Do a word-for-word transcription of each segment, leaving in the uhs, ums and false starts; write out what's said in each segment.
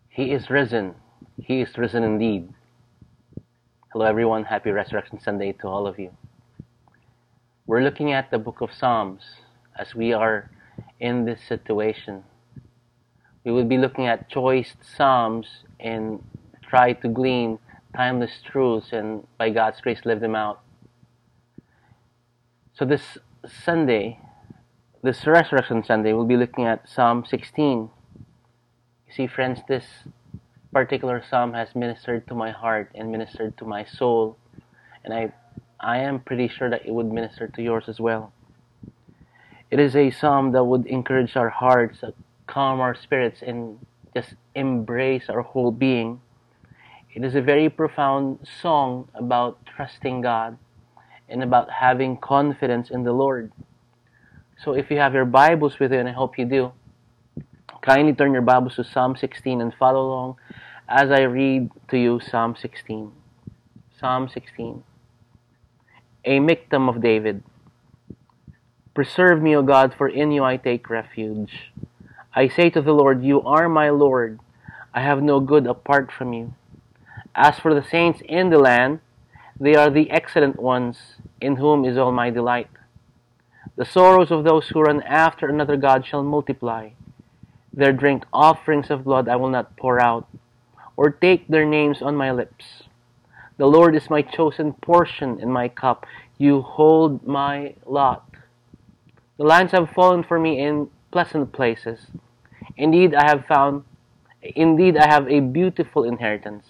He is risen. He is risen indeed. Hello, everyone. Happy Resurrection Sunday to all of you. We're looking at the book of Psalms as we are in this situation. We will be looking at choice Psalms and try to glean timeless truths and by God's grace live them out. So this Sunday, this Resurrection Sunday, we'll be looking at Psalm sixteen. You see, friends, this particular psalm has ministered to my heart and ministered to my soul, and I, I am pretty sure that it would minister to yours as well. It is a psalm that would encourage our hearts, uh, calm our spirits, and just embrace our whole being. It is a very profound song about trusting God and about having confidence in the Lord. So if you have your Bibles with you, and I hope you do, kindly turn your Bibles to Psalm sixteen and follow along as I read to you Psalm sixteen. Psalm sixteen. A Miktam of David. Preserve me, O God, for in you I take refuge. I say to the Lord, you are my Lord. I have no good apart from you. As for the saints in the land, they are the excellent ones, in whom is all my delight. The sorrows of those who run after another God shall multiply. Their drink offerings of blood I will not pour out, or take their names on my lips. The Lord is my chosen portion and my cup. You hold my lot. The lines have fallen for me in pleasant places. Indeed, I have found, indeed, I have a beautiful inheritance.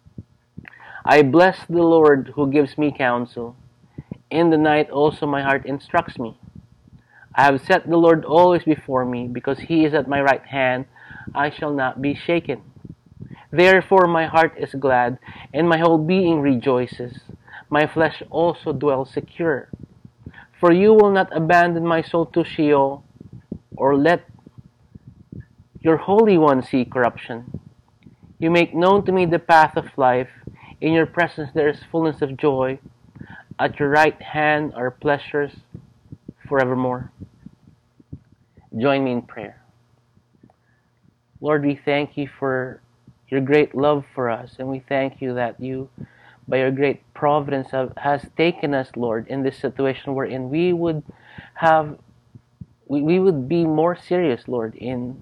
I bless the Lord who gives me counsel. In the night also my heart instructs me. I have set the Lord always before me, because he is at my right hand, I shall not be shaken. Therefore my heart is glad, and my whole being rejoices. My flesh also dwells secure. For you will not abandon my soul to Sheol, or let your Holy One see corruption. You make known to me the path of life. In your presence there is fullness of joy. At your right hand are pleasures forevermore. Join me in prayer. Lord, we thank you for your great love for us, and we thank you that you, by your great providence, have, has taken us, Lord, in this situation wherein we would have, we, we would be more serious, Lord, in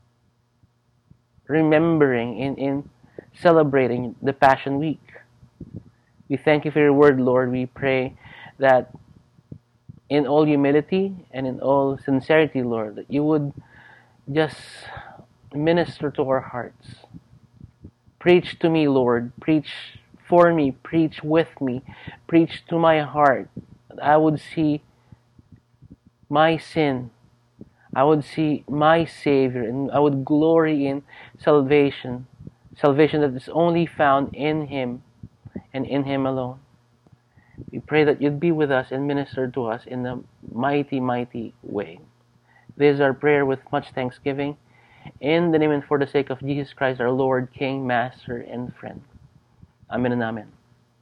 remembering, in, in celebrating the Passion Week. We thank you for your word, Lord. We pray that in all humility and in all sincerity, Lord, that you would just minister to our hearts. Preach to me, Lord. Preach for me. Preach with me. Preach to my heart. That I would see my sin. I would see my Savior, and I would glory in salvation. Salvation that is only found in Him and in Him alone. We pray that you'd be with us and minister to us in a mighty, mighty way. This is our prayer with much thanksgiving. In the name and for the sake of Jesus Christ, our Lord, King, Master, and Friend. Amen and Amen.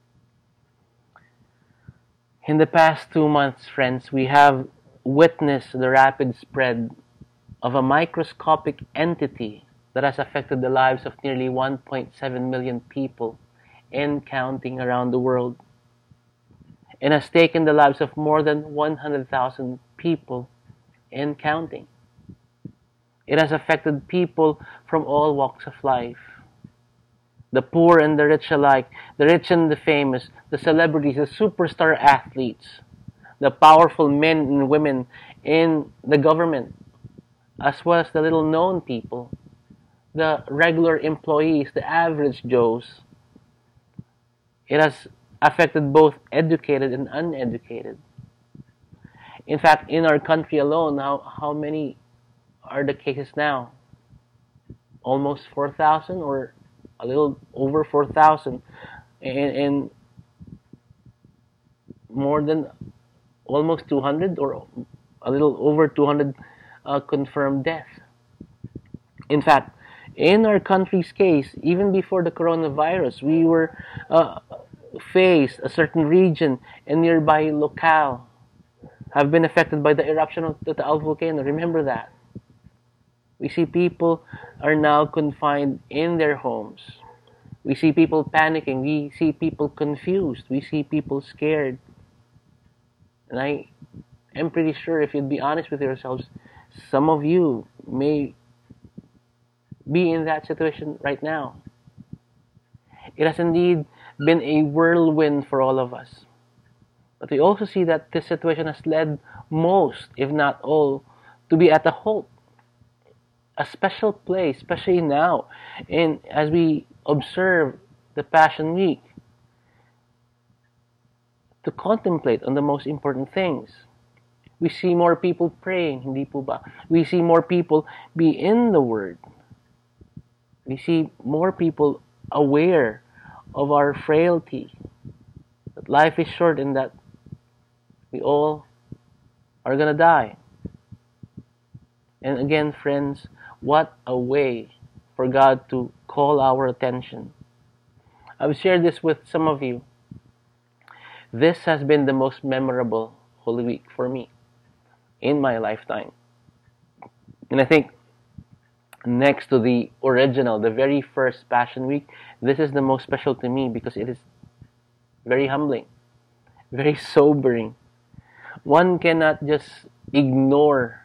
In the past two months, friends, we have witnessed the rapid spread of a microscopic entity that has affected the lives of nearly one point seven million people and counting around the world, and has taken the lives of more than one hundred thousand people and counting. It has affected people from all walks of life, the poor and the rich alike, the rich and the famous, the celebrities, the superstar athletes, the powerful men and women in the government, as well as the little-known people, the regular employees, the average Joes. It has affected both educated and uneducated. In fact, in our country alone, how, how many are the cases now? Almost four thousand, or a little over four thousand, and, and more than almost two hundred, or a little over two hundred uh, confirmed deaths. In fact, in our country's case, even before the coronavirus, we were uh, faced a certain region and nearby locale have been affected by the eruption of the Taal volcano. Remember that. We see people are now confined in their homes. We see people panicking. We see people confused. We see people scared. And I am pretty sure, if you'd be honest with yourselves, some of you may be in that situation right now. It has indeed been a whirlwind for all of us. But we also see that this situation has led most, if not all, to be at a halt, a special place, especially now, in as we observe the Passion Week, to contemplate on the most important things. We see more people praying, hindi po ba? We see more people be in the Word. We see more people aware of our frailty, that life is short and that we all are gonna die. And again, friends, what a way for God to call our attention. I've shared this with some of you. This has been the most memorable Holy Week for me in my lifetime. And I think next to the original, the very first Passion Week, this is the most special to me because it is very humbling, very sobering. One cannot just ignore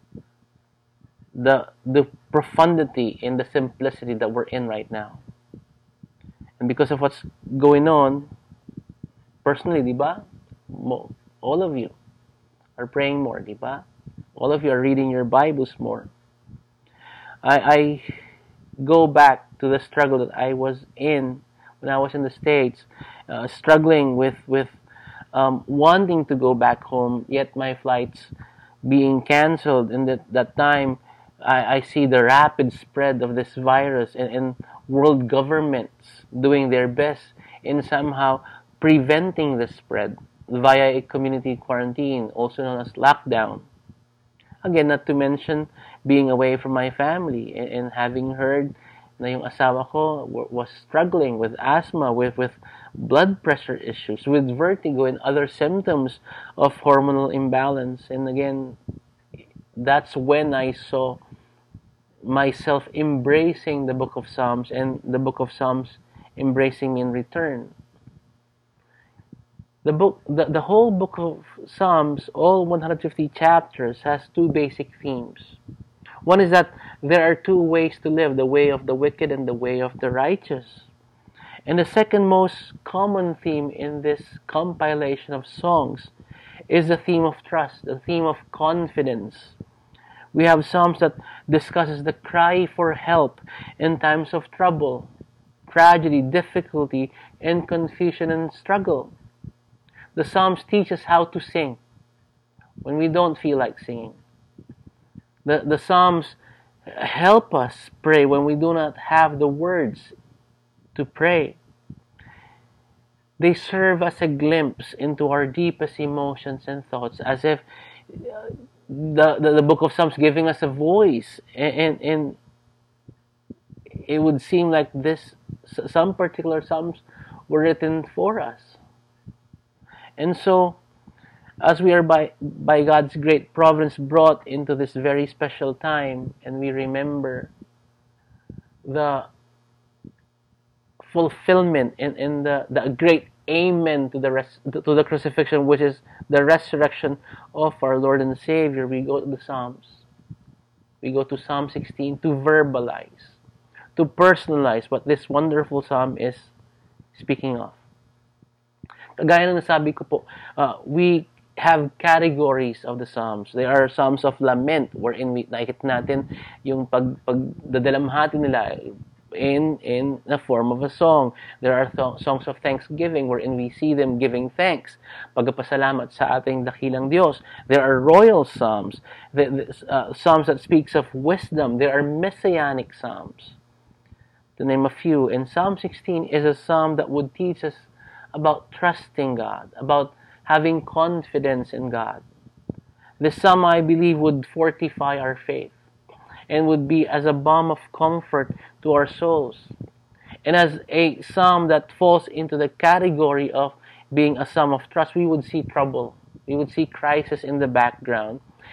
the the profundity and the simplicity that we're in right now. And because of what's going on, personally, di ba? All of you are praying more, di ba? All of you are reading your Bibles more. I, I go back to the struggle that I was in when I was in the States, uh, struggling with with um, wanting to go back home, yet my flights being canceled. And that that time, I, I see the rapid spread of this virus, and, and world governments doing their best in somehow preventing the spread via a community quarantine, also known as lockdown. Again, not to mention being away from my family and, and having heard na yung asawa ko was struggling with asthma, with, with blood pressure issues, with vertigo and other symptoms of hormonal imbalance. And again, that's when I saw myself embracing the book of Psalms, and the book of Psalms embracing me in return. The book, the, the whole book of Psalms, all one hundred fifty chapters, has two basic themes. One is that there are two ways to live, the way of the wicked and the way of the righteous. And the second most common theme in this compilation of songs is the theme of trust, the theme of confidence. We have Psalms that discusses the cry for help in times of trouble, tragedy, difficulty, and confusion and struggle. The Psalms teach us how to sing when we don't feel like singing. The, the Psalms help us pray when we do not have the words to pray. They serve as a glimpse into our deepest emotions and thoughts, as if the, the, the book of Psalms giving us a voice. And, and, and it would seem like this, some particular Psalms were written for us. And so, as we are by, by God's great providence brought into this very special time, and we remember the fulfillment and, and the, the great amen to the res, to the crucifixion, which is the resurrection of our Lord and Savior, we go to the Psalms. We go to Psalm sixteen to verbalize, to personalize what this wonderful Psalm is speaking of. Kagaya ng nasabi ko po, uh, we have categories of the Psalms. There are Psalms of lament, wherein we nakikita natin yung pag, pagdadalamhati nila in, in the form of a song. There are th- songs of thanksgiving, wherein we see them giving thanks, pagpasalamat sa ating dakilang Diyos. There are royal Psalms, the, the, uh, Psalms that speaks of wisdom. There are messianic Psalms, to name a few. And Psalm sixteen is a psalm that would teach us about trusting God, about having confidence in God. This psalm, I believe, would fortify our faith and would be as a balm of comfort to our souls. And as a psalm that falls into the category of being a psalm of trust, we would see trouble. We would see crisis in the background.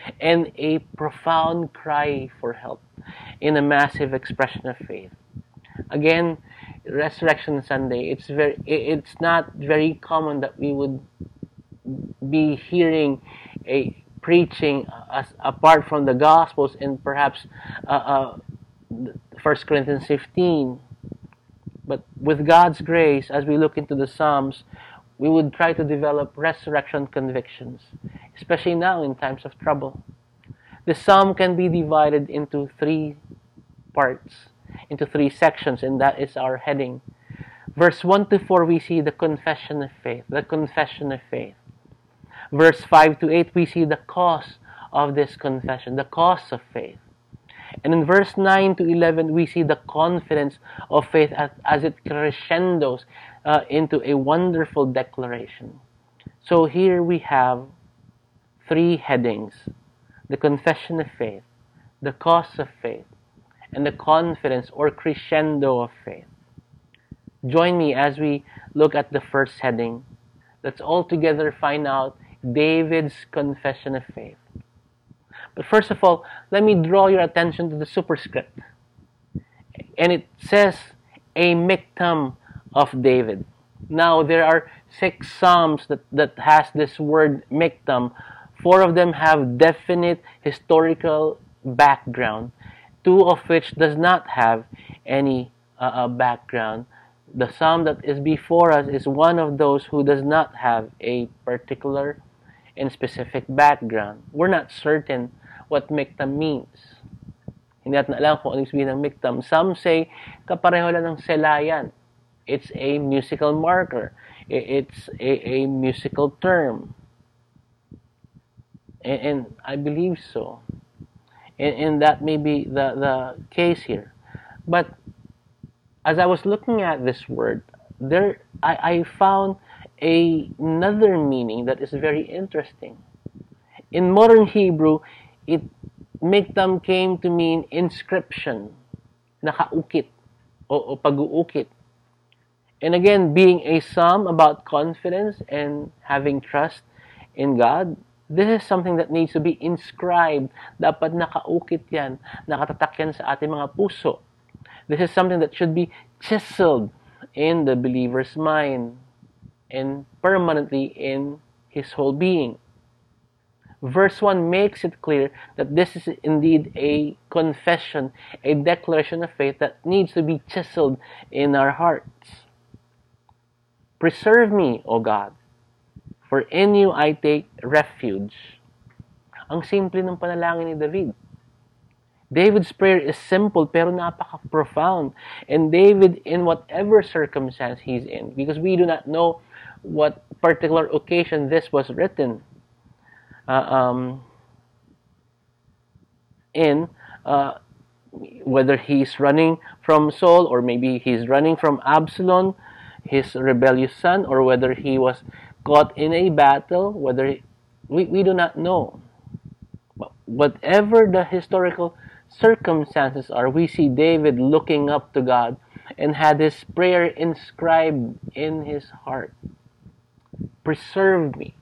and a profound cry for help in a massive expression of faith. Again, Resurrection Sunday, it's very it's not very common that we would be hearing a preaching as, apart from the Gospels and perhaps uh, uh, First Corinthians fifteen. But with God's grace, as we look into the Psalms, we would try to develop resurrection convictions, especially now in times of trouble. The Psalm can be divided into three parts, into three sections, and that is our heading. Verse one to four, we see the confession of faith, the confession of faith. Verse five to eight, we see the cause of this confession, the cause of faith. And in verse nine to eleven, we see the confidence of faith as, as it crescendos uh, into a wonderful declaration. So here we have three headings: the confession of faith, the cause of faith, and the confidence or crescendo of faith. Join me as we look at the first heading. Let's all together find out David's confession of faith. But first of all, let me draw your attention to the superscript. And it says, a miktam of David. Now, there are six psalms that, that has this word miktam. Four of them have definite historical background, two of which does not have any uh, background. The psalm that is before us is one of those who does not have a particular and specific background. We're not certain what miktam means. Hindi natin alam kung ano sabihin ng miktam. Some say, kapareho lang ng selayan. It's a musical marker. It's a, a musical term. And, and I believe so. And, and that may be the, the case here. But as I was looking at this word, there I, I found a, another meaning that is very interesting. In modern Hebrew, it miktam came to mean inscription, nakaukit, o, o pag-uukit. And again, being a psalm about confidence and having trust in God, this is something that needs to be inscribed. Dapat nakaukit yan, nakatatak yan sa ating mga puso. This is something that should be chiseled in the believer's mind and permanently in his whole being. Verse one makes it clear that this is indeed a confession, a declaration of faith that needs to be chiseled in our hearts. Preserve me, O God, for in you I take refuge. Ang simple ng panalangin ni David. David's prayer is simple pero napaka-profound. And David, in whatever circumstance he's in, because we do not know what particular occasion this was written uh, um, in, uh, whether he's running from Saul or maybe he's running from Absalom, his rebellious son, or whether he was caught in a battle, whether he, we, we do not know. But whatever the historical circumstances are, we see David looking up to God and had his prayer inscribed in his heart. Preserve me.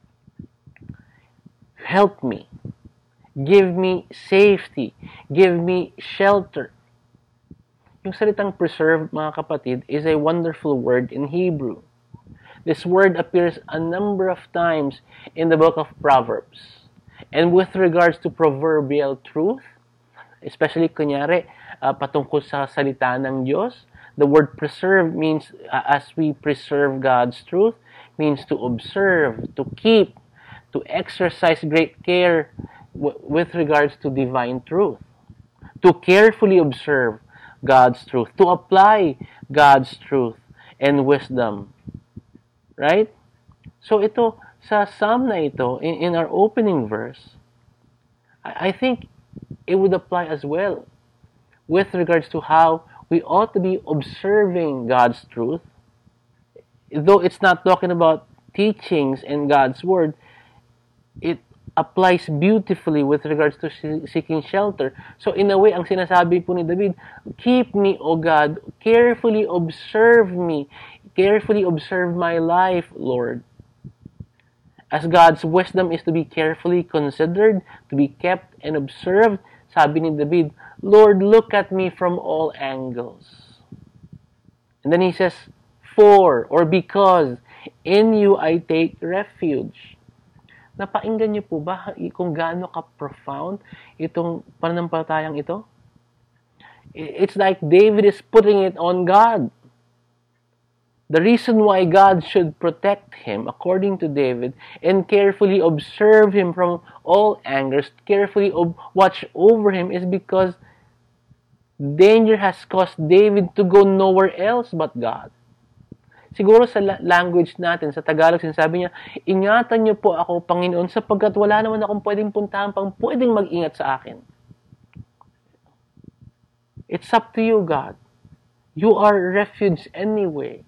Help me. Give me safety. Give me shelter. Yung salitang preserve, mga kapatid, is a wonderful word in Hebrew. This word appears a number of times in the book of Proverbs. And with regards to proverbial truth, especially kunyari uh, patungkol sa salita ng Diyos, the word preserve means, uh, as we preserve God's truth, means to observe, to keep, to exercise great care w- with regards to divine truth, to carefully observe God's truth, to apply God's truth and wisdom. Right? So ito, sa psalm na ito, in, in our opening verse, I, I think it would apply as well with regards to how we ought to be observing God's truth. Though it's not talking about teachings in God's Word, it applies beautifully with regards to seeking shelter. So in a way, ang sinasabi po ni David, keep me, O God, carefully observe me, carefully observe my life, Lord. As God's wisdom is to be carefully considered, to be kept and observed, sabi ni David, Lord, look at me from all angles. And then he says, for or because in you I take refuge. Napainggan niyo po ba kung gaano ka-profound itong pananampalatayang ito? It's like David is putting it on God. The reason why God should protect him, according to David, and carefully observe him from all angers, carefully ob- watch over him, is because danger has caused David to go nowhere else but God. Siguro sa language natin, sa Tagalog, sinasabi niya, ingatan niyo po ako, Panginoon, sapagkat wala naman akong pwedeng puntahan pang pwedeng mag-ingat sa akin. It's up to you, God. You are refuge anyway.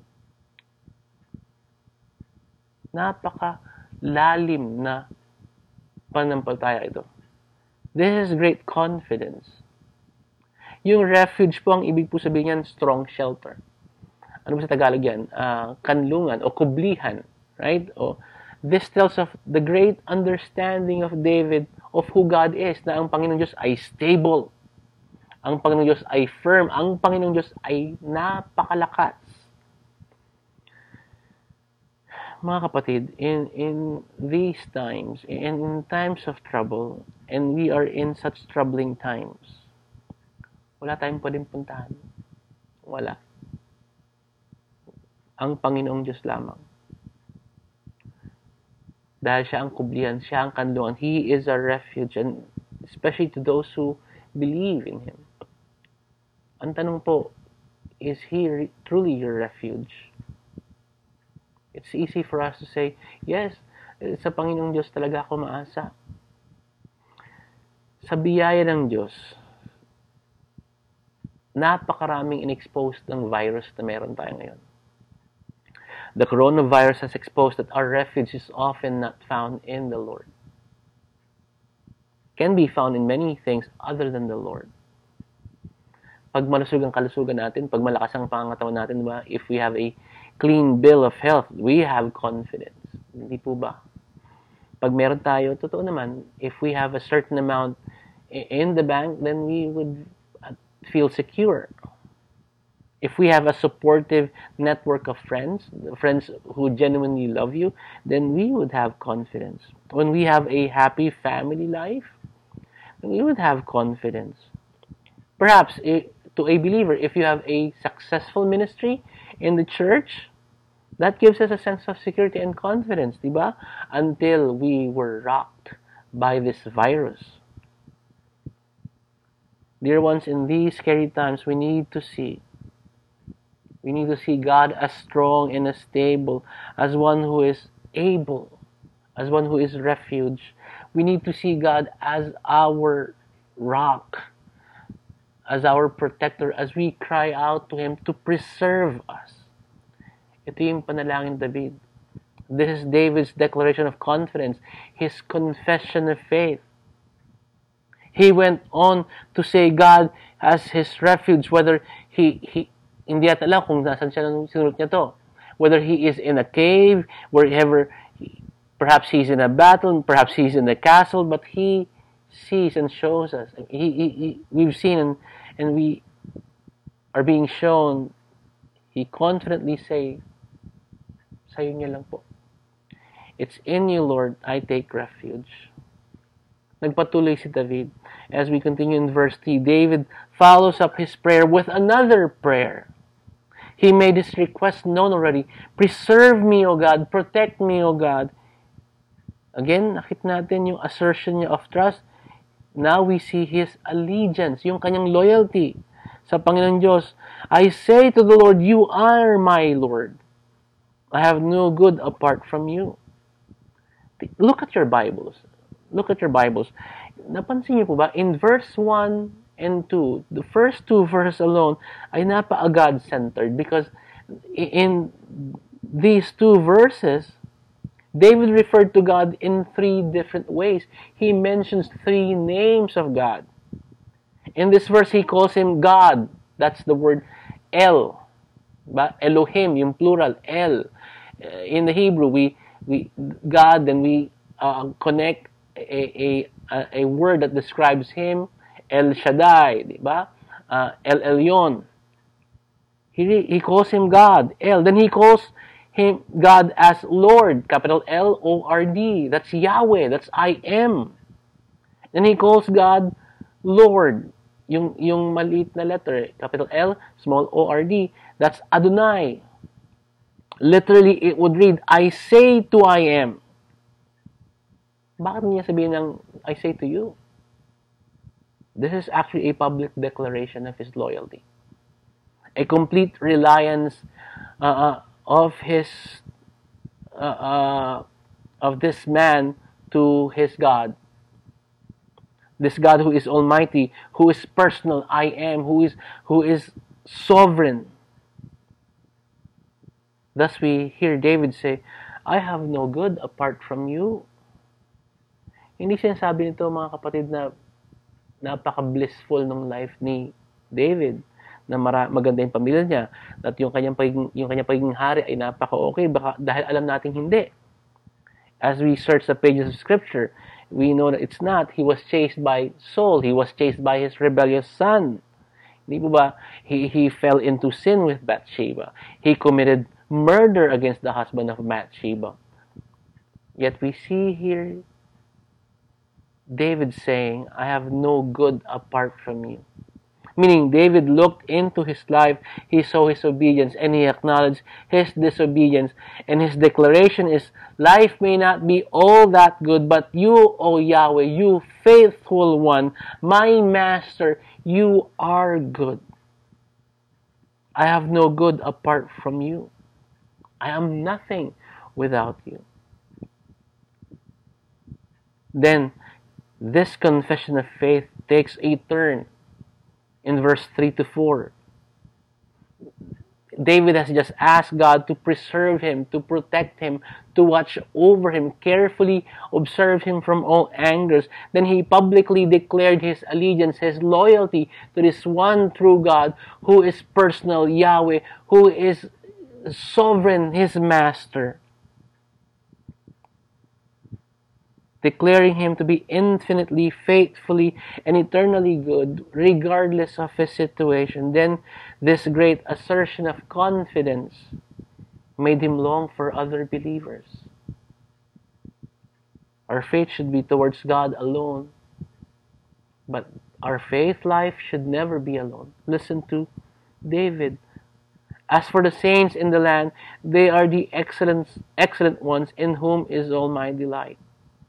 Napaka-lalim na pananampalataya ito. This is great confidence. Yung refuge po, ang ibig po sabihin yan, strong shelter. Ano ba sa Tagalog yan? Uh, kanlungan o kublihan. Right? O, this tells of the great understanding of David of who God is, na ang Panginoong Diyos ay stable. Ang Panginoong Diyos ay firm. Ang Panginoong Diyos ay napakalakas. Mga kapatid, in, in these times, in, in times of trouble, and we are in such troubling times, wala tayong pwedeng puntahan. Wala. Ang Panginoong Diyos lamang. Dahil siya ang kublihan, siya ang kanlungan. He is our refuge, and especially to those who believe in Him. Ang tanong po, is He re- truly your refuge? It's easy for us to say, yes, sa Panginoong Diyos talaga ako maasa. Sa biyaya ng Diyos, napakaraming inexposed ng virus na meron tayo ngayon. The coronavirus has exposed that our refuge is often not found in the Lord. Can be found in many things other than the Lord. Pag malusog ang kalusugan natin, pag malakas ang pangangatawan natin, diba? If we have a clean bill of health, we have confidence. Hindi po ba? Pag meron tayo, totoo naman, if we have a certain amount in the bank, then we would feel secure. If we have a supportive network of friends, friends who genuinely love you, then we would have confidence. When we have a happy family life, then we would have confidence. Perhaps, to a believer, if you have a successful ministry in the church, that gives us a sense of security and confidence, diba? Until we were rocked by this virus. Dear ones, in these scary times, we need to see We need to see God as strong and as stable, as one who is able, as one who is refuge. We need to see God as our rock, as our protector, as we cry out to Him to preserve us. Ito yung panalangin ni David. This is David's declaration of confidence, his confession of faith. He went on to say God as his refuge, whether he he hindi at alam kung nasan siya nung sinulat niya to. Whether he is in a cave, wherever, he, perhaps he's in a battle, perhaps he's in a castle, but he sees and shows us. He, he, he, we've seen and, and we are being shown, he confidently say, sa'yo niya lang po. It's in you, Lord, I take refuge. Nagpatuloy si David. As we continue in verse three, David follows up his prayer with another prayer. He made his request known already. Preserve me, O God. Protect me, O God. Again, nakita natin yung assertion niya of trust. Now we see his allegiance, yung kanyang loyalty sa Panginoon Diyos. I say to the Lord, you are my Lord. I have no good apart from you. Look at your Bibles. Look at your Bibles. Napansin niyo po ba, in verse one and two, the first two verses alone ay napa-God-centered because in these two verses, David referred to God in three different ways. He mentions three names of God. In this verse, he calls Him God. That's the word El. Ba? Elohim, yung plural, El. In the Hebrew, we we God, then we uh, connect a, a a word that describes Him, El Shaddai, di ba? Uh, El Elyon. He he calls Him God, El. Then He calls Him God as Lord, capital L O R D. That's Yahweh. That's I am. Then He calls God Lord. Yung yung maliit na letter, capital L, small O R D. That's Adonai. Literally, it would read, I say to I am. Bakit niya sabihin ng, I say to you? This is actually a public declaration of His loyalty. A complete reliance uh, of His, uh, uh, of this man to His God. This God who is almighty, who is personal, I am, who is, who is sovereign. Thus we hear David say, I have no good apart from you. Hindi sinasabi nito mga kapatid na napaka-blissful ng life ni David, na mara- maganda yung pamilya niya, at yung kanyang pagiging, yung kanyang pagiging hari ay napaka-okay, baka, dahil alam natin hindi. As we search the pages of Scripture, we know that it's not. He was chased by Saul. He was chased by his rebellious son. Hindi po ba? He, he fell into sin with Bathsheba. He committed murder against the husband of Bathsheba. Yet we see here David saying, I have no good apart from you. Meaning, David looked into his life, he saw his obedience, and he acknowledged his disobedience. And his declaration is, life may not be all that good, but you, O Yahweh, you faithful one, my master, you are good. I have no good apart from you. I am nothing without you. Then, this confession of faith takes a turn in verse three to four. David has just asked God to preserve him, to protect him, to watch over him, carefully observe him from all angles. Then he publicly declared his allegiance, his loyalty to this one true God who is personal, Yahweh, who is sovereign, his master. Declaring him to be infinitely, faithfully, and eternally good, regardless of his situation. Then, this great assertion of confidence made him long for other believers. Our faith should be towards God alone, but our faith life should never be alone. Listen to David. As for the saints in the land, they are the excellent, excellent ones in whom is all my delight.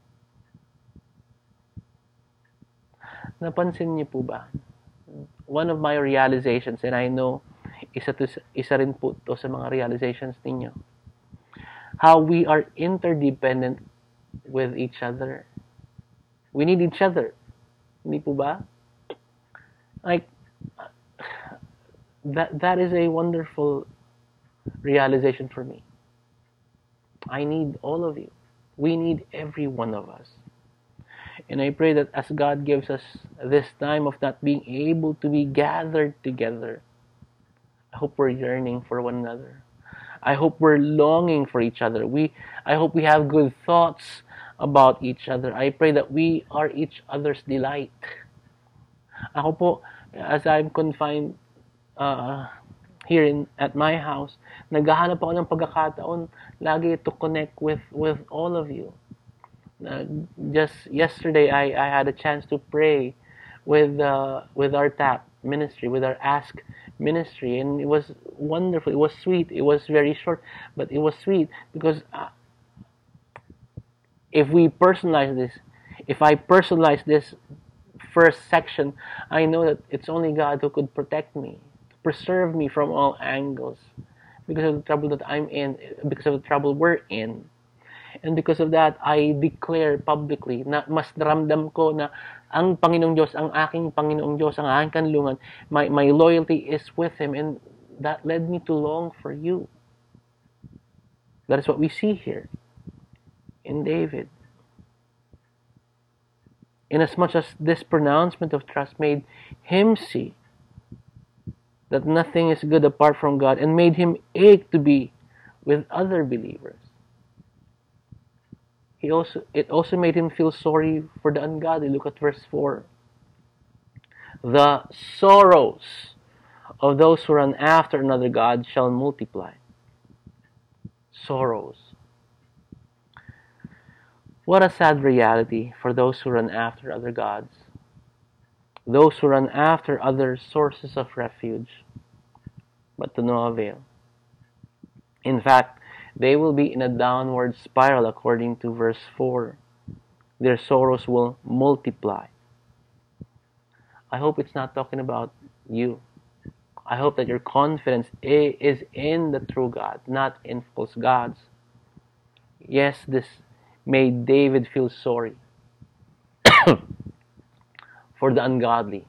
Napansin niyo po ba? One of my realizations, and I know isa, to, isa rin po to sa mga realizations ninyo, how we are interdependent with each other. We need each other. Hindi po ba? Like, that, that is a wonderful realization for me. I need all of you. We need every one of us. And I pray that as God gives us this time of not being able to be gathered together, I hope we're yearning for one another. I hope we're longing for each other. We, I hope we have good thoughts about each other. I pray that we are each other's delight. Ako po, as I'm confined uh, here in, at my house, naghahanap ako ng pagkakataon lagi to connect with, with all of you. Uh, just yesterday, I, I had a chance to pray with uh, with our TAP ministry, with our Ask ministry, and it was wonderful. It was sweet. It was very short, but it was sweet because uh, if we personalize this, if I personalize this first section, I know that it's only God who could protect me, preserve me from all angles, because of the trouble that I'm in, because of the trouble we're in. And because of that, I declare publicly na mas naramdam ko na ang Panginoong Diyos, ang aking Panginoong Diyos, ang aking kanlungan, my, my loyalty is with Him, and that led me to long for you. That is what we see here in David. Inasmuch as this pronouncement of trust made him see that nothing is good apart from God and made him ache to be with other believers. He also it also made him feel sorry for the ungodly. Look at verse four. The sorrows of those who run after another god shall multiply. Sorrows. What a sad reality for those who run after other gods. Those who run after other sources of refuge, but to no avail. In fact, they will be in a downward spiral according to verse four. Their sorrows will multiply. I hope it's not talking about you. I hope that your confidence is in the true God, not in false gods. Yes, this made David feel sorry for the ungodly.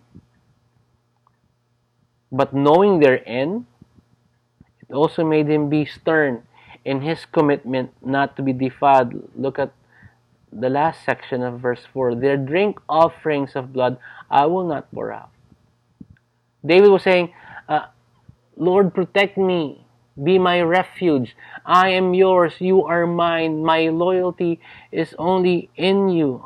But knowing their end, it also made him be stern in his commitment not to be defiled. Look at the last section of verse four. Their drink offerings of blood I will not pour out. David was saying, uh, Lord, protect me. Be my refuge. I am yours. You are mine. My loyalty is only in you.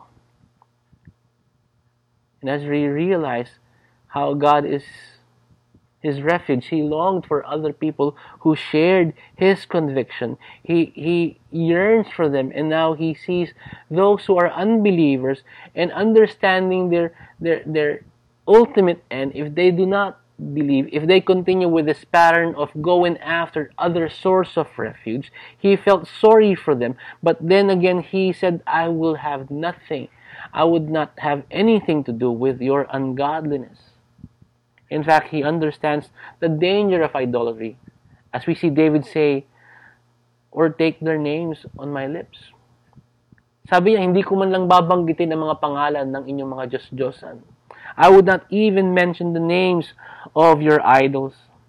And as we realize how God is his refuge, he longed for other people who shared his conviction. He, he yearns for them, and now he sees those who are unbelievers and understanding their, their, their ultimate end. If they do not believe, if they continue with this pattern of going after other source of refuge, he felt sorry for them. But then again, he said, I will have nothing. I would not have anything to do with your ungodliness. In fact, he understands the danger of idolatry. As we see David say, or take their names on my lips. Sabi niya, hindi ko man lang babanggitin ang mga pangalan ng inyong mga Diyos-Diyosan. I would not even mention the names of your idols.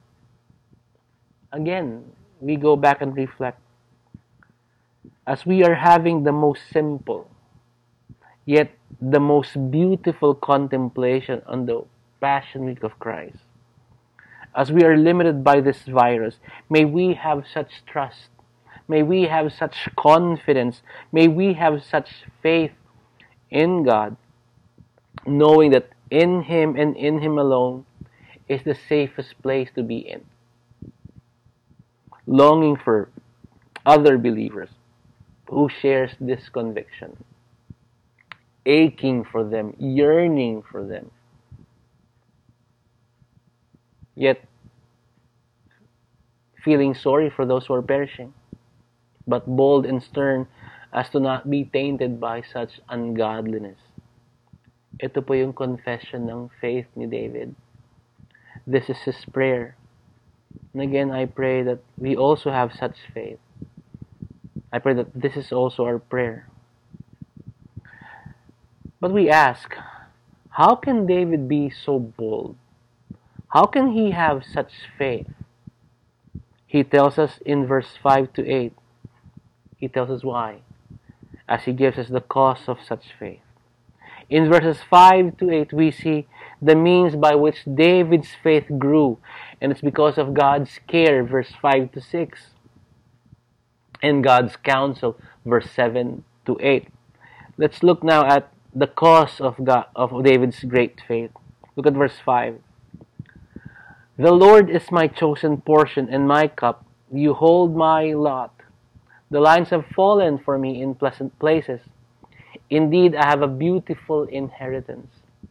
Again, we go back and reflect. As we are having the most simple, yet the most beautiful contemplation on the Passion Week of Christ. As we are limited by this virus, may we have such trust. May we have such confidence. May we have such faith in God, knowing that in Him and in Him alone is the safest place to be in. Longing for other believers who shares this conviction. Aching for them, yearning for them. Yet, feeling sorry for those who are perishing, but bold and stern as to not be tainted by such ungodliness. Ito po yung confession ng faith ni David. This is his prayer. And again, I pray that we also have such faith. I pray that this is also our prayer. But we ask, how can David be so bold? How can he have such faith? He tells us in verse five to eight. He tells us why, as he gives us the cause of such faith. In verses five to eight, we see the means by which David's faith grew, and it's because of God's care, verse five to six, and God's counsel, verse seven to eight. Let's look now at the cause of God, of David's great faith. Look at verse five. The Lord is my chosen portion and my cup. You hold my lot. The lines have fallen for me in pleasant places. Indeed, I have a beautiful inheritance.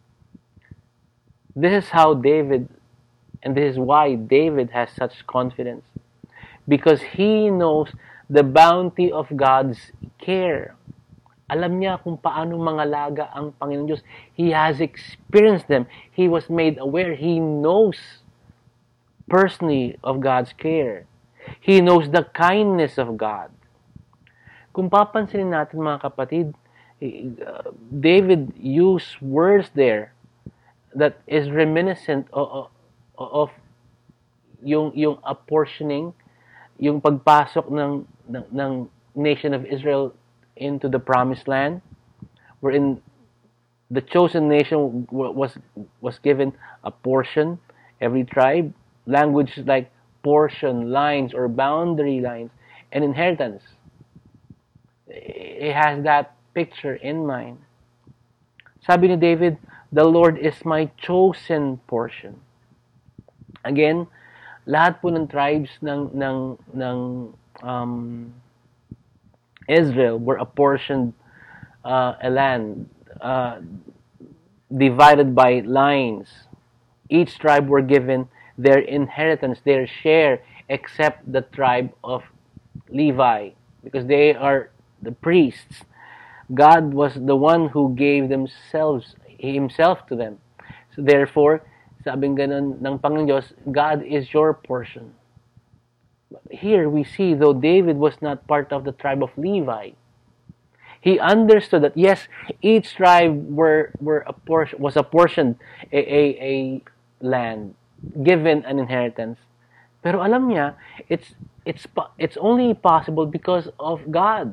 This is how David, and this is why David has such confidence. Because he knows the bounty of God's care. Alam niya kung paano mangalaga ang Panginoon Diyos. He has experienced them. He was made aware. He knows personally of God's care. He knows the kindness of God. Kung papansinin natin mga kapatid, David used words there that is reminiscent of, of yung, yung apportioning, yung pagpasok ng, ng, ng nation of Israel into the promised land, wherein the chosen nation was, was given a portion, every tribe, language like portion, lines, or boundary lines, and inheritance. he has that picture in mind. Sabi ni David, the Lord is my chosen portion. Again, lahat po ng tribes ng ng ng um, Israel were apportioned uh, a land uh, divided by lines. Each tribe were given their inheritance, their share, except the tribe of Levi, because they are the priests. God was the one who gave themselves himself to them. So therefore, sabing ganun ng Panginoon Diyos, God is your portion. Here we see, though David was not part of the tribe of Levi, he understood that yes, each tribe were were apportioned, was apportioned a, a, a land, given an inheritance. Pero alam niya, it's it's it's only possible because of God.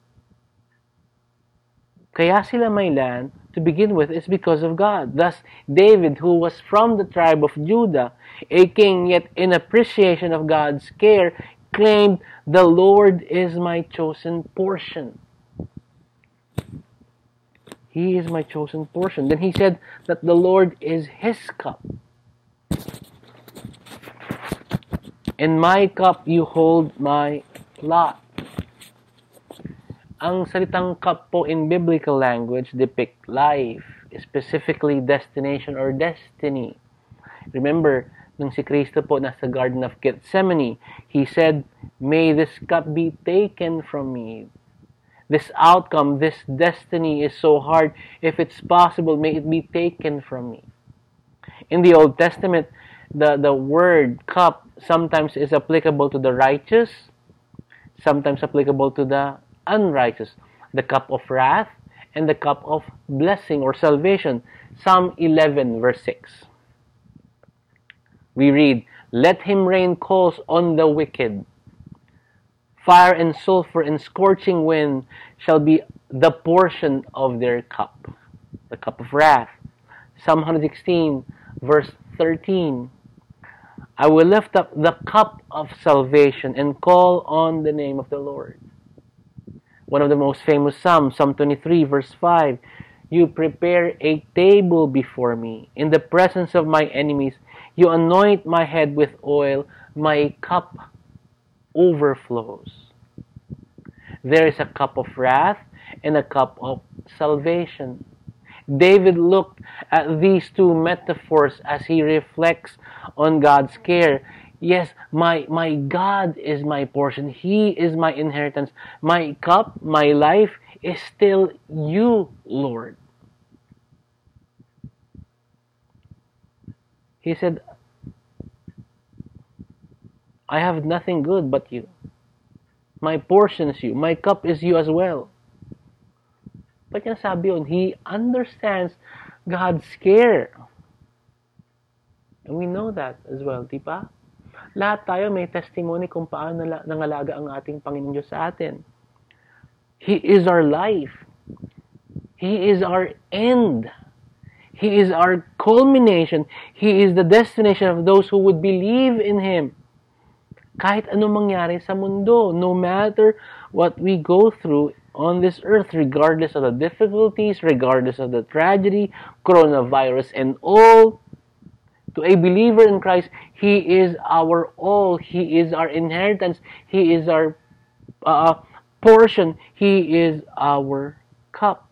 Kaya sila may land to begin with is because of God. Thus, David, who was from the tribe of Judah, a king yet in appreciation of God's care, claimed, the Lord is my chosen portion. He is my chosen portion. Then he said that the Lord is his cup. In my cup you hold my lot. Ang salitang cup po in biblical language depict life, specifically destination or destiny. Remember, nung si Kristo po nasa Garden of Gethsemane, he said, may this cup be taken from me. This outcome, this destiny is so hard. If it's possible, may it be taken from me. In the Old Testament, the, the word cup sometimes is applicable to the righteous, sometimes applicable to the unrighteous. The cup of wrath and the cup of blessing or salvation. Psalm eleven verse six. We read, let him rain coals on the wicked. Fire and sulfur and scorching wind shall be the portion of their cup. The cup of wrath. Psalm one sixteen verse thirteen. I will lift up the cup of salvation and call on the name of the Lord. One of the most famous Psalms, Psalm twenty-three verse five. You prepare a table before me in the presence of my enemies. You anoint my head with oil. My cup overflows. There is a cup of wrath and a cup of salvation. David looked at these two metaphors as he reflects on God's care. Yes, my, my God is my portion. He is my inheritance. My cup, my life is still you, Lord. He said, I have nothing good but you. My portion is you. My cup is you as well. Ba't niya sabi yun? He understands God's care. And we know that as well, di ba? Lahat tayo may testimony kung paano nangalaga ang ating Panginoon Diyos sa atin. He is our life. He is our end. He is our culmination. He is the destination of those who would believe in Him. Kahit anong mangyari sa mundo, no matter what we go through on this earth, regardless of the difficulties, regardless of the tragedy, coronavirus and all, to a believer in Christ, He is our all. He is our inheritance. He is our uh, portion. He is our cup.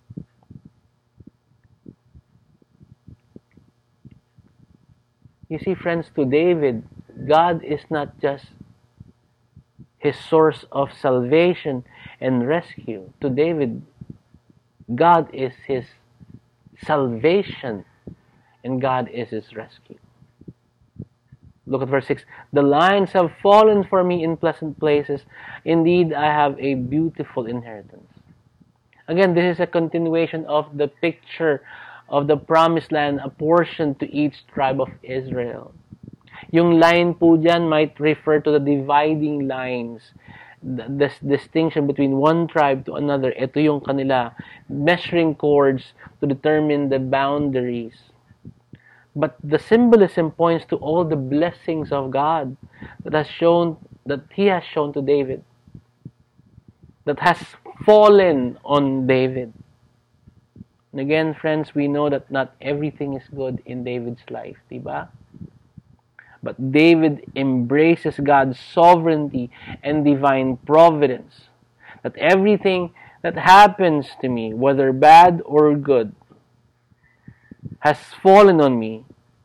You see, friends, to David, God is not just his source of salvation and rescue. To David, God is his salvation and God is his rescue. Look at verse six. The lines have fallen for me in pleasant places. Indeed, I have a beautiful inheritance. Again, this is a continuation of the picture of the promised land apportioned to each tribe of Israel. Yung line po dyan might refer to the dividing lines, the, the distinction between one tribe to another. Ito yung kanila measuring cords to determine the boundaries. But the symbolism points to all the blessings of God that has shown that He has shown to David, that has fallen on David. And again, friends, we know that not everything is good in David's life, diba? But David embraces God's sovereignty and divine providence. That everything that happens to me, whether bad or good, has fallen on me.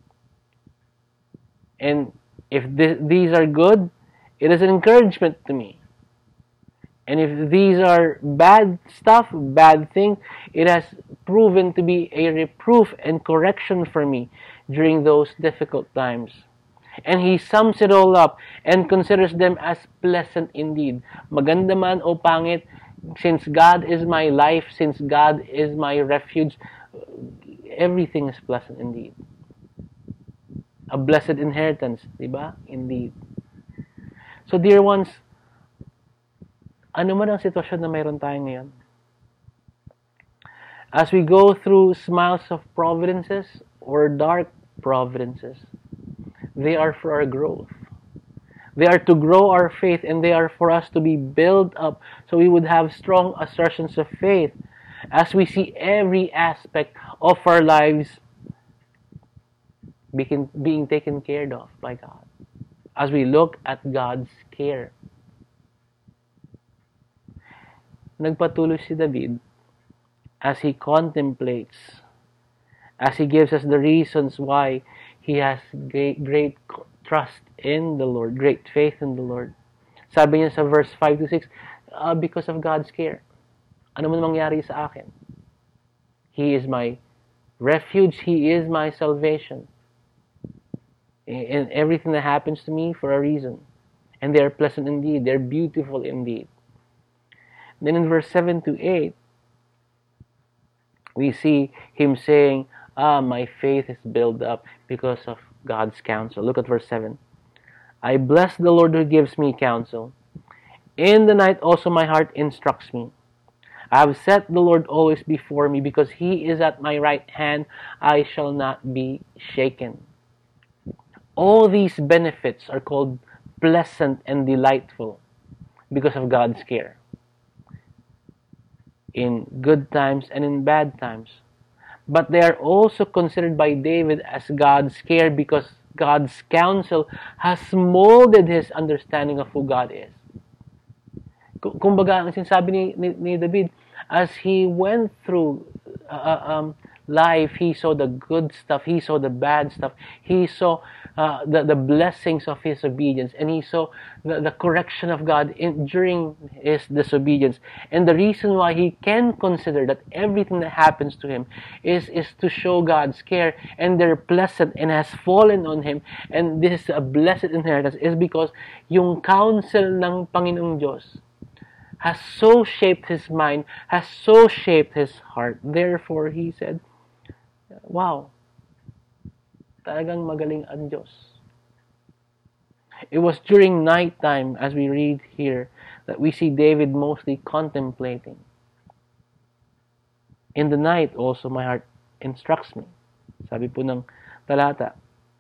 And if th- these are good, it is an encouragement to me. And if these are bad stuff, bad things, it has proven to be a reproof and correction for me during those difficult times. And he sums it all up and considers them as pleasant indeed. Maganda man o pangit, since God is my life, since God is my refuge, everything is pleasant indeed. A blessed inheritance, diba? Indeed. So dear ones, ano man ang sitwasyon na mayroon tayo ngayon, as we go through smiles of providences or dark providences, they are for our growth. They are to grow our faith, and they are for us to be built up so we would have strong assertions of faith as we see every aspect of our lives being, being taken care of by God. As we look at God's care. Nagpatuloy si David as he contemplates, as he gives us the reasons why he has great, great trust in the Lord, great faith in the Lord. Sabi niya sa verse five to six, uh, because of God's care. Ano man mangyari sa akin? He is my refuge. He is my salvation. And everything that happens to me for a reason. And they are pleasant indeed. They're beautiful indeed. Then in verse seven to eight, we see him saying, ah, my faith is built up because of God's counsel. Look at verse seven. I bless the Lord who gives me counsel. In the night also my heart instructs me. I have set the Lord always before me, because he is at my right hand. I shall not be shaken. All these benefits are called pleasant and delightful because of God's care. In good times and in bad times. But they are also considered by David as God's care because God's counsel has molded his understanding of who God is. Kumbaga, ang sinasabi ni, ni, ni David, as he went through uh, um, life, he saw the good stuff, he saw the bad stuff, he saw uh, the, the blessings of his obedience, and he saw the, the correction of God in, during his disobedience. And the reason why he can consider that everything that happens to him is, is to show God's care, and they're pleasant and has fallen on him, and this is a blessed inheritance, is because yung counsel ng Panginoong Diyos has so shaped his mind, has so shaped his heart. Therefore, he said, wow, talagang magaling ang Diyos. It was during nighttime, as we read here, that we see David mostly contemplating. In the night also my heart instructs me. Sabi po ng talata.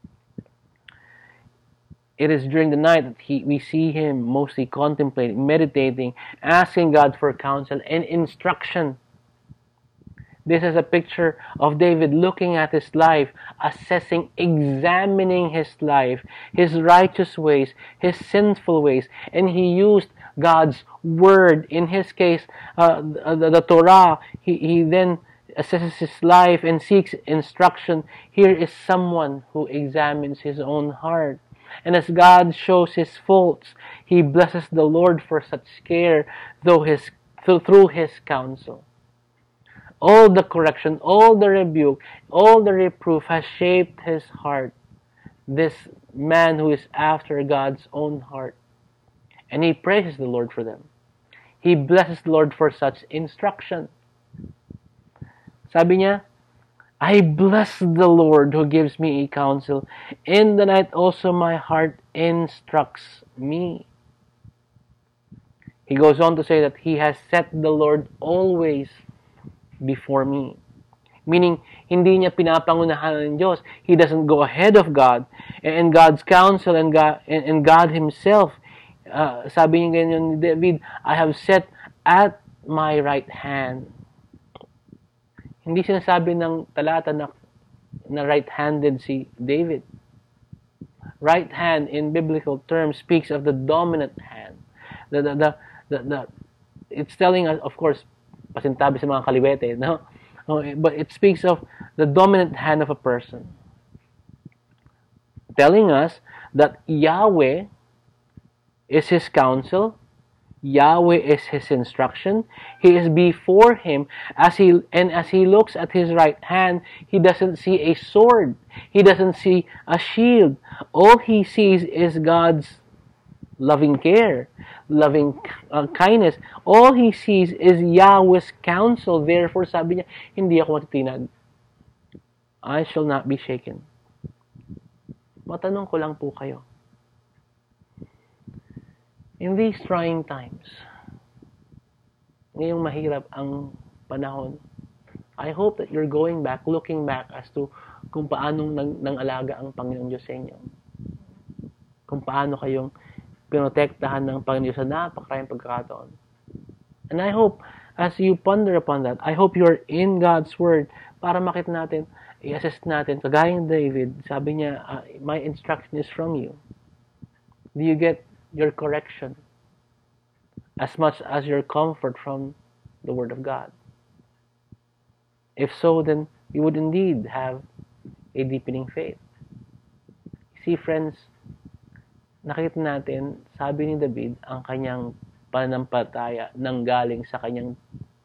It is during the night that he, we see him mostly contemplating, meditating, asking God for counsel and instruction. This is a picture of David looking at his life, assessing, examining his life, his righteous ways, his sinful ways, and he used God's word. In his case, uh, the, the Torah, he, he then assesses his life and seeks instruction. Here is someone who examines his own heart. And as God shows his faults, he blesses the Lord for such care though his, through his counsel. All the correction, all the rebuke, all the reproof has shaped his heart. This man who is after God's own heart. And he praises the Lord for them. He blesses the Lord for such instruction. Sabi niya, I bless the Lord who gives me a counsel. In the night also my heart instructs me. He goes on to say that he has set the Lord always before me. Meaning, hindi niya pinapangunahan ng Diyos. He doesn't go ahead of God. And God's counsel and God, and God Himself, uh, sabi niya ganyan ni David, I have set at my right hand. Hindi sinasabi ng talata na, na right-handed si David. Right hand in biblical terms speaks of the dominant hand. The, the, the, the, the, it's telling us, of course, pasintabi sa mga kaliwete, no? But it speaks of the dominant hand of a person. Telling us that Yahweh is his counsel, Yahweh is his instruction. He is before him, as he and as he looks at his right hand, he doesn't see a sword. He doesn't see a shield. All he sees is God's loving care, loving uh, kindness. All he sees is Yahweh's counsel. Therefore, sabi niya, hindi ako matitinag. I shall not be shaken. Matanong ko lang po kayo. In these trying times, ngayong mahirap ang panahon, I hope that you're going back, looking back as to kung paanong nang, nang alaga ang Panginoong Diyos sa inyo. Kung paano kayong pinotektahan ng Panginoon Diyos sa napakaraming pagkakataon. And I hope, as you ponder upon that, I hope you're in God's Word para makita natin, i-assess natin. Kagaya ng David, sabi niya, uh, my instruction is from you. Do you get your correction as much as your comfort from the Word of God? If so, then you would indeed have a deepening faith. See, friends, nakita natin, sabi ni David, ang kanyang pananampalataya nanggaling sa kanyang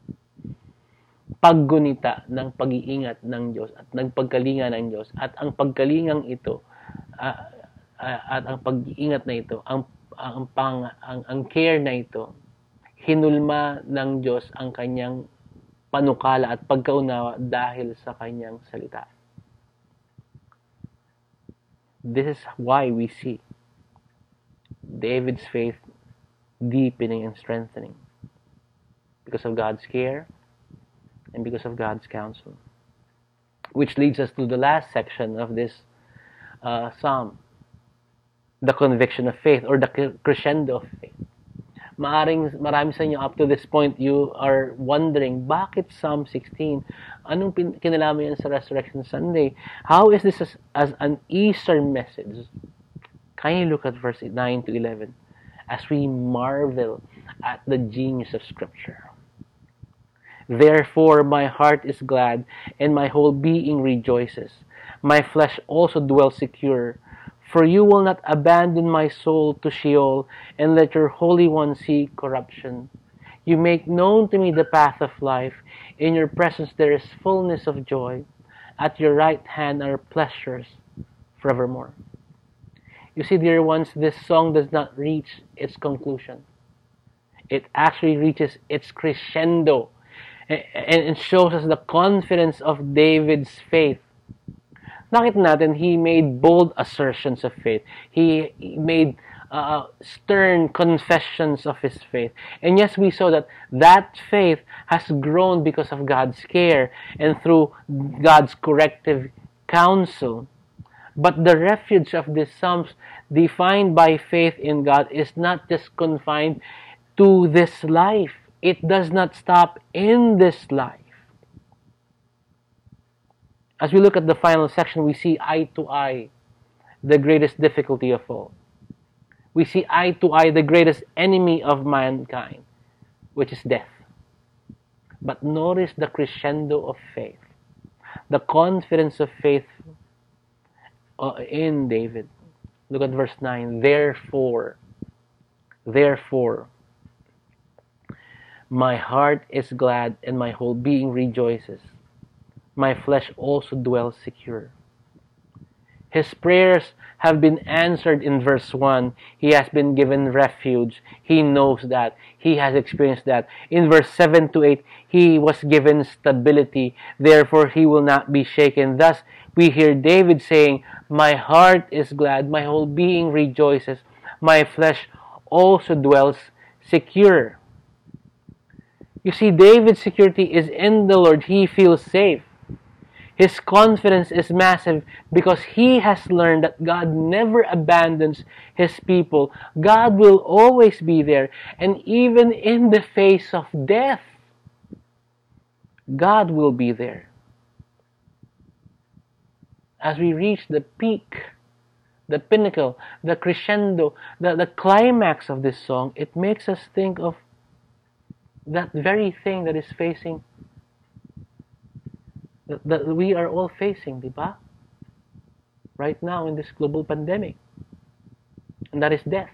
paggunita ng pag-iingat ng Diyos at nagpagkalinga ng Diyos. At ang pagkalingang ito, uh, uh, at ang pag-iingat na ito, ang ang pang ang, ang care na ito, hinulma ng Diyos ang kanyang panukala at pagkaunawa dahil sa kanyang salita. This is why we see David's faith deepening and strengthening, because of God's care and because of God's counsel. Which leads us to the last section of this uh, psalm, the conviction of faith, or the crescendo of faith. Maaring marami sa inyo up to this point, you are wondering, bakit Psalm sixteen? Anong pin- kinalaman yan sa Resurrection Sunday? How is this as, as an Easter message? Can you look at verse nine to eleven as we marvel at the genius of Scripture? Therefore my heart is glad, and my whole being rejoices. My flesh also dwells secure, for you will not abandon my soul to Sheol, and let your Holy One see corruption. You make known to me the path of life. In your presence there is fullness of joy. At your right hand are pleasures forevermore. You see, dear ones, this song does not reach its conclusion. It actually reaches its crescendo, and it shows us the confidence of David's faith. Nakita natin, he made bold assertions of faith. He made uh, stern confessions of his faith. And yes, we saw that that faith has grown because of God's care and through God's corrective counsel. But the refuge of these Psalms, defined by faith in God, is not just confined to this life. It does not stop in this life. As we look at the final section, we see eye to eye the greatest difficulty of all. We see eye to eye the greatest enemy of mankind, which is death. But notice the crescendo of faith, the confidence of faith in David. Look at verse nine. Therefore, therefore, my heart is glad and my whole being rejoices. My flesh also dwells secure. His prayers have been answered in verse one. He has been given refuge. He knows that. He has experienced that. In verse seven to eight, he was given stability. Therefore, he will not be shaken. Thus, we hear David saying, my heart is glad. My whole being rejoices. My flesh also dwells secure. You see, David's security is in the Lord. He feels safe. His confidence is massive because he has learned that God never abandons His people. God will always be there. And even in the face of death, God will be there. As we reach the peak, the pinnacle, the crescendo, the, the climax of this song, it makes us think of that very thing that is facing, that, that we are all facing, diba? Right now in this global pandemic. And that is death.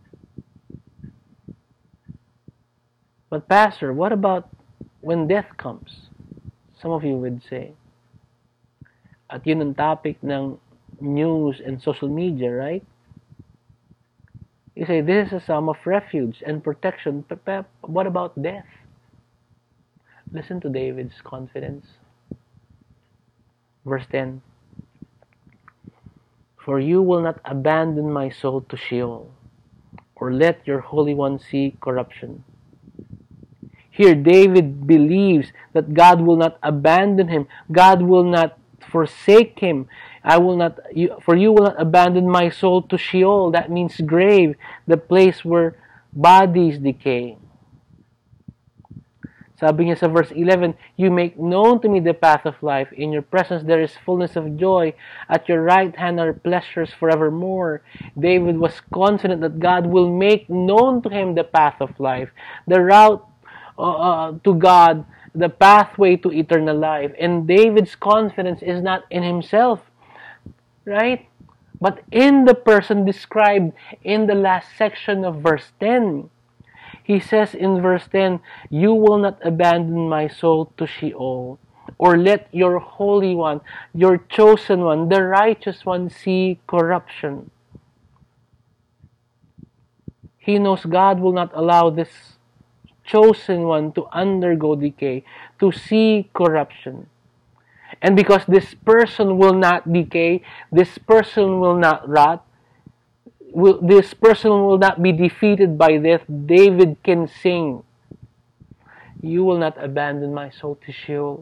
But Pastor, what about when death comes? Some of you would say. At yun ang topic ng news and social media, right? You say, this is a psalm of refuge and protection. What about death? Listen to David's confidence. Verse ten. For you will not abandon my soul to Sheol, or let your Holy One see corruption. Here, David believes that God will not abandon him. God will not forsake him. I will not, you, for you will not abandon my soul to Sheol. That means grave, the place where bodies decay. Sabi niya sa verse eleven, you make known to me the path of life. In your presence there is fullness of joy. At your right hand are pleasures forevermore. David was confident that God will make known to him the path of life, the route uh, uh, to God, the pathway to eternal life. And David's confidence is not in himself, right? But in the person described in the last section of verse ten. He says in verse ten, you will not abandon my soul to Sheol, or let your Holy One, your chosen one, the righteous one, see corruption. He knows God will not allow this chosen one to undergo decay, to see corruption. And because this person will not decay, this person will not rot, Will, this person will not be defeated by death, David can sing, you will not abandon my soul to Sheol.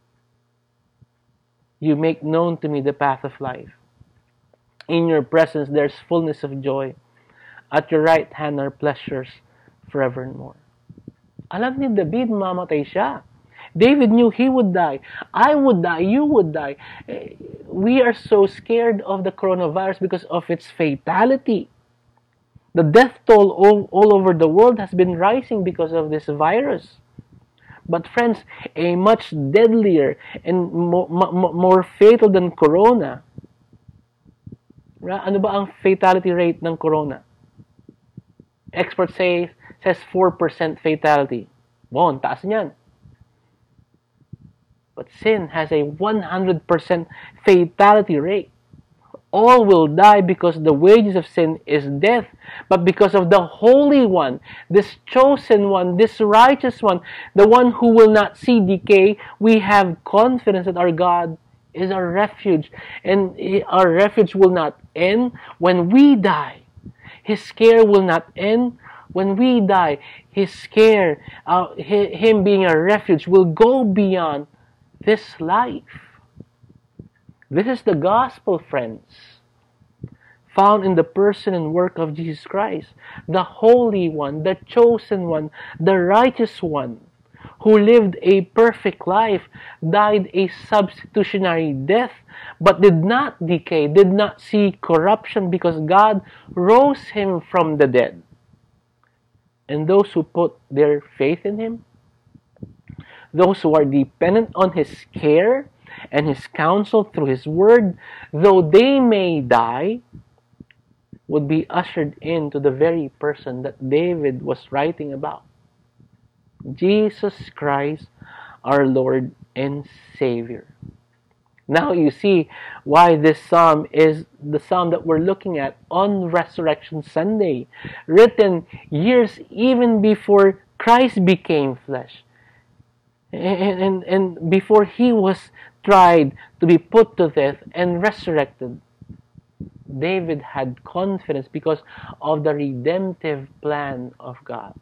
You make known to me the path of life. In your presence there's fullness of joy. At your right hand are pleasures forevermore. Alam ni David, mamatay siya. David knew he would die. I would die. You would die. We are so scared of the coronavirus because of its fatality. The death toll all, all over the world has been rising because of this virus. But friends, a much deadlier and more, more fatal than corona. Ano ba ang fatality rate ng corona? Experts say says four percent fatality. Bon, taas niyan. But sin has a one hundred percent fatality rate. All will die because the wages of sin is death. But because of the Holy One, this chosen one, this righteous one, the one who will not see decay, we have confidence that our God is our refuge. And our refuge will not end when we die. His care will not end when we die. His care, uh, Him being a refuge, will go beyond this life. This is the gospel, friends, found in the person and work of Jesus Christ, the Holy One, the chosen one, the righteous one, who lived a perfect life, died a substitutionary death, but did not decay, did not see corruption, because God rose Him from the dead. And those who put their faith in Him, those who are dependent on His care and His counsel through His word, though they may die, would be ushered into the very person that David was writing about. Jesus Christ, our Lord and Savior. Now you see why this psalm is the psalm that we're looking at on Resurrection Sunday, written years even before Christ became flesh. And, and, and before He was tried to be put to death and resurrected, David had confidence because of the redemptive plan of God.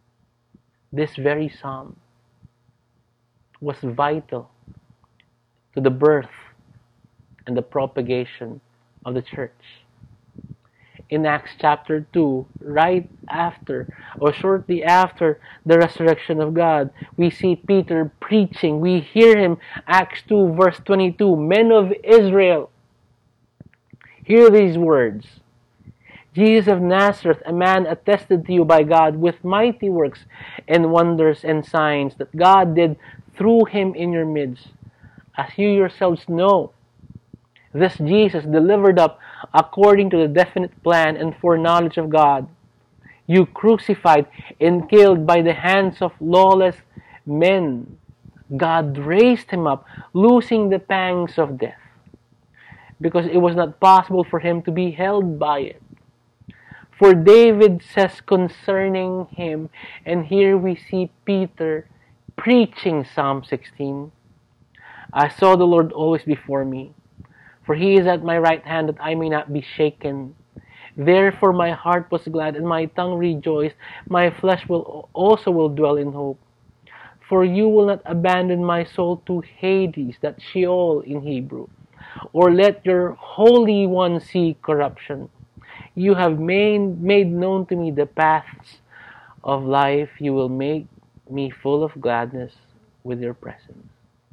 This very psalm was vital to the birth and the propagation of the church. In Acts chapter two, right after or shortly after the resurrection of God, we see Peter preaching. We hear him, Acts two verse twenty-two, "Men of Israel, hear these words. Jesus of Nazareth, a man attested to you by God with mighty works and wonders and signs that God did through him in your midst, as you yourselves know. This Jesus delivered up according to the definite plan and foreknowledge of God, you crucified and killed by the hands of lawless men. God raised him up, loosing the pangs of death, because it was not possible for him to be held by it. For David says concerning him," and here we see Peter preaching Psalm sixteen, "I saw the Lord always before me, for he is at my right hand that I may not be shaken. Therefore my heart was glad and my tongue rejoiced. My flesh will also will dwell in hope. For you will not abandon my soul to Hades," that's Sheol in Hebrew, "or let your Holy One see corruption. You have made, made known to me the paths of life. You will make me full of gladness with your presence."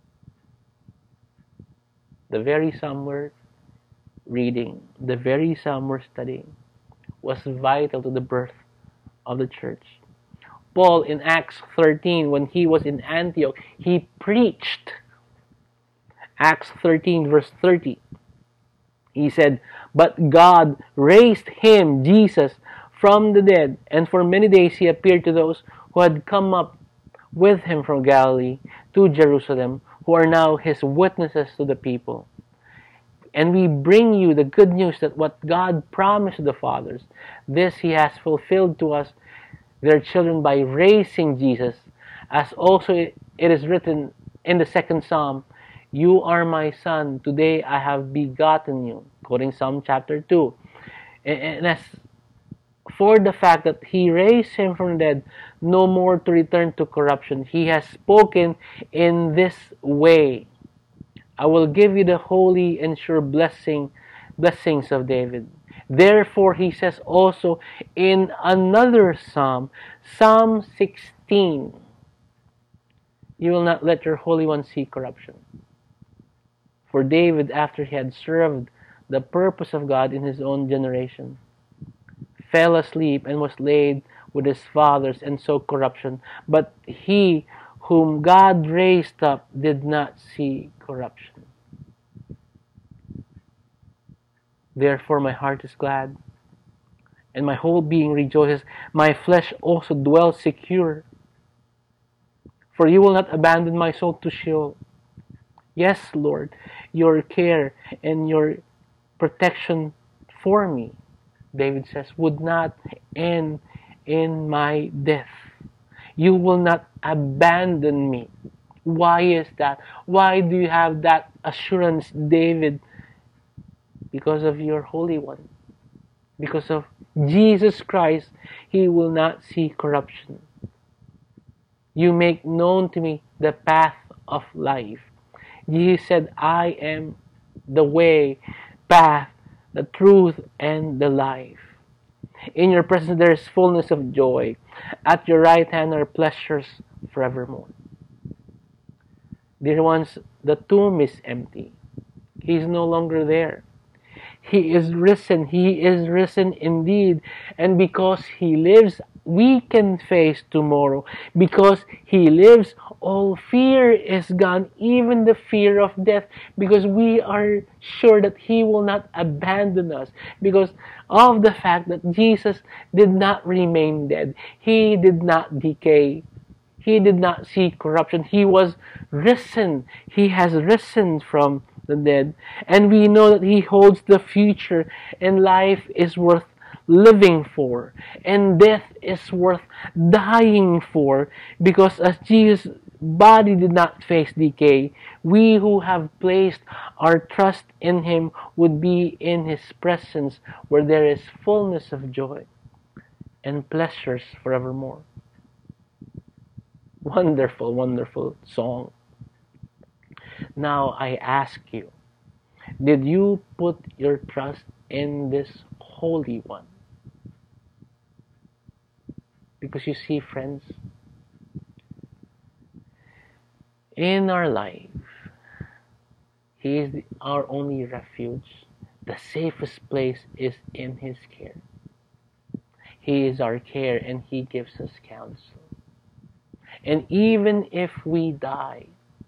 The very psalm we're reading, the very psalm we're studying, was vital to the birth of the church. Paul in Acts thirteen, when he was in Antioch, he preached. Acts thirteen verse thirty. He said, "But God raised him," Jesus, "from the dead, and for many days he appeared to those who had come up with him from Galilee to Jerusalem, who are now his witnesses to the people. And we bring you the good news that what God promised to the fathers, this he has fulfilled to us, their children, by raising Jesus, as also it is written in the second psalm, 'You are my son, today I have begotten you,'" quoting Psalm chapter two. And as for the fact that he raised him from the dead, no more to return to corruption, he has spoken in this way, "I will give you the holy and sure blessing, blessings of David." Therefore, he says also in another psalm, Psalm sixteen, "You will not let your Holy One see corruption." For David, after he had served the purpose of God in his own generation, fell asleep and was laid with his fathers and saw corruption. But he whom God raised up did not see corruption. Therefore my heart is glad, and my whole being rejoices. My flesh also dwells secure. For you will not abandon my soul to Sheol. Yes, Lord, your care and your protection for me, David says, would not end in my death. You will not abandon me. Why is that? Why do you have that assurance, David? Because of your Holy One. Because of Jesus Christ, he will not see corruption. You make known to me the path of life. Jesus said, "I am the way, path, the truth, and the life. In your presence there is fullness of joy. At your right hand are pleasures forevermore." Dear ones, the tomb is empty. He is no longer there. He is risen. He is risen indeed. And because he lives, we can face tomorrow. Because he lives, all fear is gone, even the fear of death, because we are sure that he will not abandon us, because of the fact that Jesus did not remain dead. He did not decay. He did not see corruption. He was risen. He has risen from the dead. And we know that he holds the future, and life is worth living for, and death is worth dying for, because as Jesus' body did not face decay, we who have placed our trust in him would be in his presence, where there is fullness of joy and pleasures forevermore. Wonderful, wonderful song. Now I ask you, did you put your trust in this Holy One? Because you see, friends, in our life, He is our only refuge. The safest place is in His care. He is our care and He gives us counsel. And even if we die,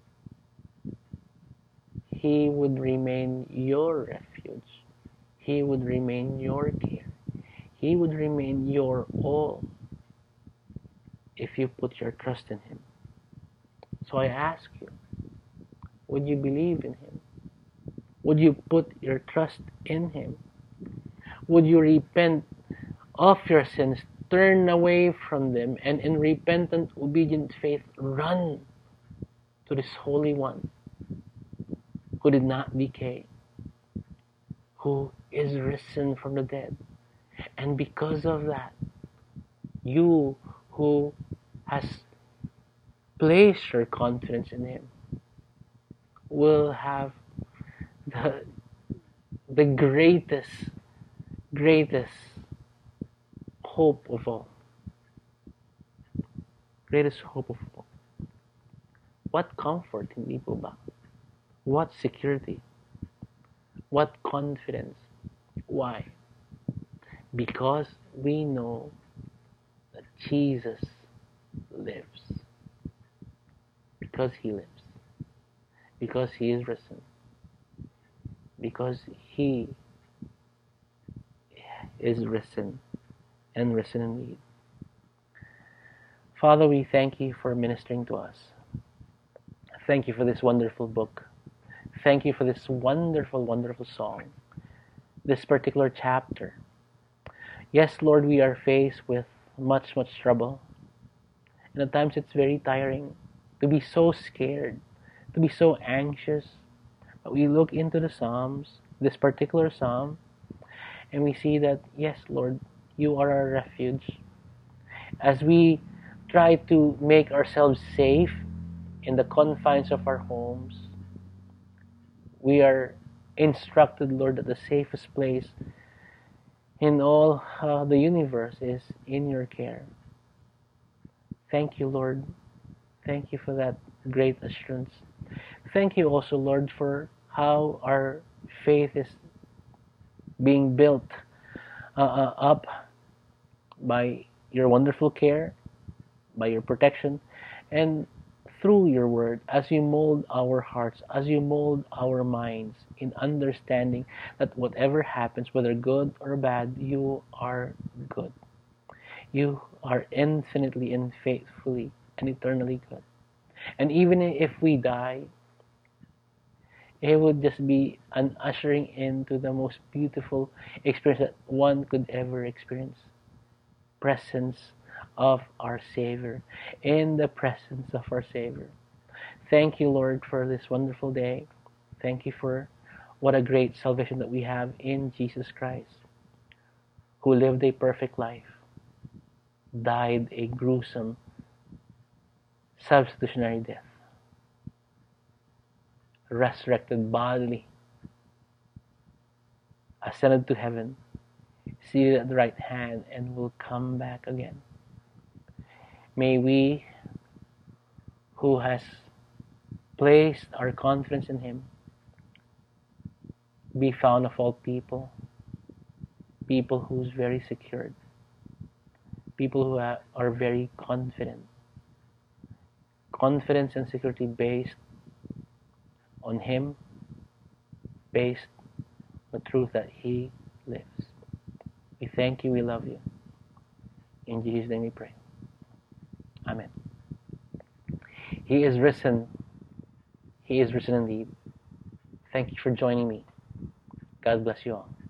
He would remain your refuge. He would remain your care. He would remain your all if you put your trust in Him. So I ask you, would you believe in Him? Would you put your trust in Him? Would you repent of your sins, turn away from them, and in repentant, obedient faith, run to this Holy One who did not decay, who is risen from the dead? And because of that, you who has placed your confidence in Him will have the, the greatest, greatest hope of all. Greatest hope of all. What comfort, hindi po ba? What security? What confidence? Why? Because we know that Jesus lives. Because He lives. Because He is risen. Because He is risen and risen indeed. Father, we thank You for ministering to us. Thank You for this wonderful book. Thank You for this wonderful, wonderful song. This particular chapter. Yes, Lord, we are faced with much, much trouble. And at times it's very tiring to be so scared, to be so anxious. But we look into the Psalms, this particular Psalm, and we see that, yes, Lord, You are our refuge. As we try to make ourselves safe in the confines of our homes, we are instructed, Lord, that the safest place in all uh, the universe is in Your care. Thank You, Lord. Thank You for that great assurance. Thank You also, Lord, for how our faith is being built uh, uh, up by Your wonderful care, by Your protection, and through Your word, as You mold our hearts, as You mold our minds in understanding that whatever happens, whether good or bad, You are good. You are infinitely and faithfully and eternally good. And even if we die, it would just be an ushering into the most beautiful experience that one could ever experience. Presence of our Savior. In the presence of our Savior. Thank You, Lord, for this wonderful day. Thank You for what a great salvation that we have in Jesus Christ, who lived a perfect life, died a gruesome substitutionary death, resurrected bodily, ascended to heaven, seated at the right hand, and will come back again. May we, who has placed our confidence in Him, be found of all people, people who's very secured, people who are, are very confident. Confidence and security based on Him, based on the truth that He lives. We thank You, we love You. In Jesus' name we pray. Amen. He is risen. He is risen indeed. Thank you for joining me. God bless you all.